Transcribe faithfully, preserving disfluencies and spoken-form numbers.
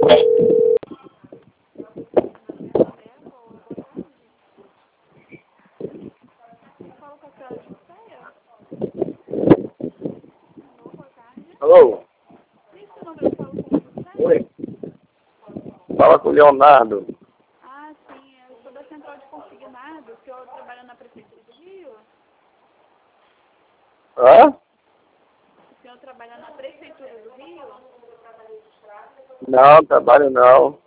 Alô? Oi. Fala com o Leonardo. Ah, sim, eu sou da Central de Consignado, o senhor trabalha na Prefeitura do Rio? Hã? O senhor trabalha na Prefeitura do Rio? Não, trabalho não.